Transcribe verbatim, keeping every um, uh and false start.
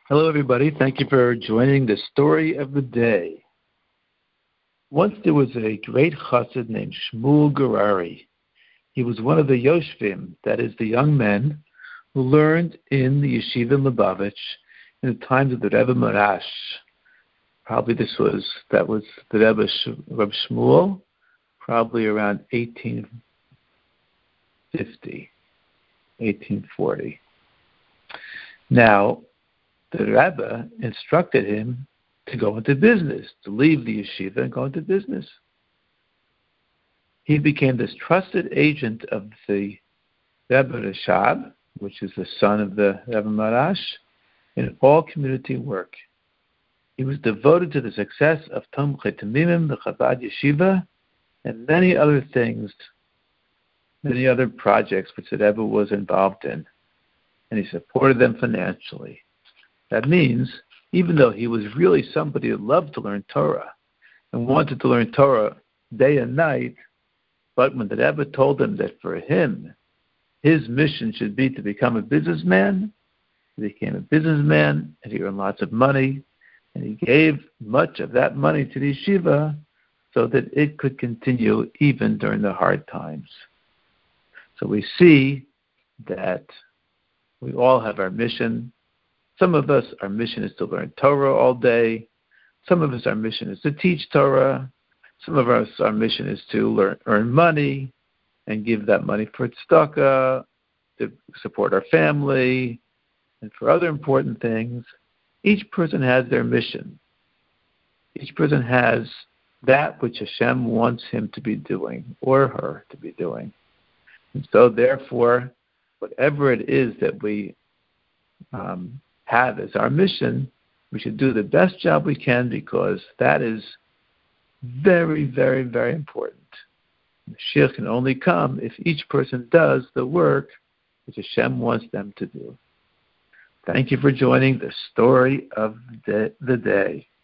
Hello, everybody. Thank you for joining the story of the day. Once there was a great chassid named Shmuel Gurary. He was one of the Yoshvim, that is, the young men who learned in the yeshiva in Lubavitch in the times of the Rebbe Marash. Probably this was, that was the Rebbe Reb Shmuel, probably around eighteen fifty, eighteen forty. Now, the Rebbe instructed him to go into business, to leave the yeshiva and go into business. He became this trusted agent of the Rebbe Rashab, which is the son of the Rebbe Marash, in all community work. He was devoted to the success of Tomchei Temimim, the Chabad Yeshiva, and many other things, many other projects which the Rebbe was involved in, and he supported them financially. That means, even though he was really somebody who loved to learn Torah and wanted to learn Torah day and night, but when the Rebbe told him that for him, his mission should be to become a businessman, he became a businessman and he earned lots of money, and he gave much of that money to the yeshiva so that it could continue even during the hard times. So we see that we all have our mission. Some of us, our mission is to learn Torah all day. Some of us, our mission is to teach Torah. Some of us, our mission is to learn, earn money and give that money for tzedakah, to support our family, and for other important things. Each person has their mission. Each person has that which Hashem wants him to be doing, or her to be doing. And so, therefore, whatever it is that we um, have as our mission, we should do the best job we can, because that is very, very, very important. Mashiach can only come if each person does the work which Hashem wants them to do. Thank you for joining the story of the, the day.